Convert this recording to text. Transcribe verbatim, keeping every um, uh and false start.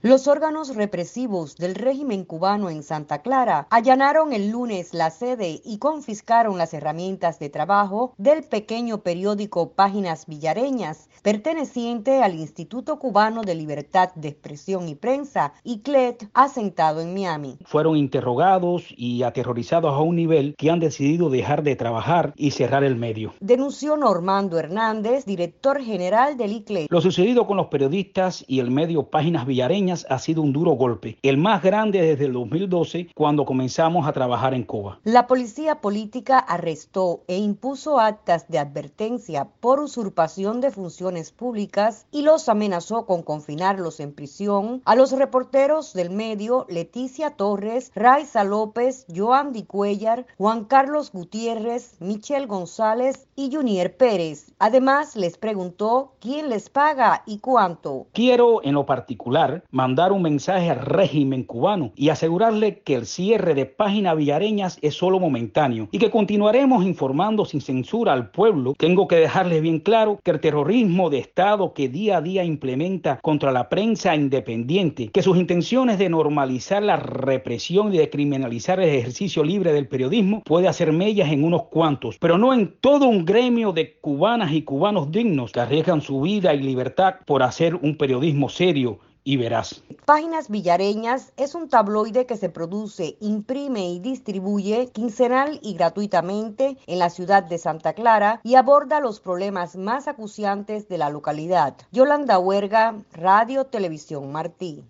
Los órganos represivos del régimen cubano en Santa Clara allanaron el lunes la sede y confiscaron las herramientas de trabajo del pequeño periódico Páginas Villareñas, perteneciente al Instituto Cubano de Libertad de Expresión y Prensa, I C L E T, asentado en Miami. Fueron interrogados y aterrorizados a un nivel que han decidido dejar de trabajar y cerrar el medio. Denunció Normando Hernández, director general del I C L E T. Lo sucedido con los periodistas y el medio Páginas Villareñas ha sido un duro golpe, el más grande desde el dos mil doce, cuando comenzamos a trabajar en Cuba. La policía política arrestó e impuso actas de advertencia por usurpación de funciones públicas y los amenazó con confinarlos en prisión a los reporteros del medio Leticia Torres, Raiza López, Joandy Cuellar, Juan Carlos Gutiérrez, Michelle González y Junier Pérez. Además, les preguntó quién les paga y cuánto. Quiero, en lo particular, mandar un mensaje al régimen cubano y asegurarle que el cierre de Páginas Villareñas es solo momentáneo y que continuaremos informando sin censura al pueblo. Tengo que dejarles bien claro que el terrorismo de Estado que día a día implementa contra la prensa independiente, que sus intenciones de normalizar la represión y de criminalizar el ejercicio libre del periodismo puede hacer mellas en unos cuantos, pero no en todo un gremio de cubanas y cubanos dignos que arriesgan su vida y libertad por hacer un periodismo serio y veraz. Páginas Villareñas es un tabloide que se produce, imprime y distribuye quincenal y gratuitamente en la ciudad de Santa Clara y aborda los problemas más acuciantes de la localidad. Yolanda Huerga, Radio Televisión Martí.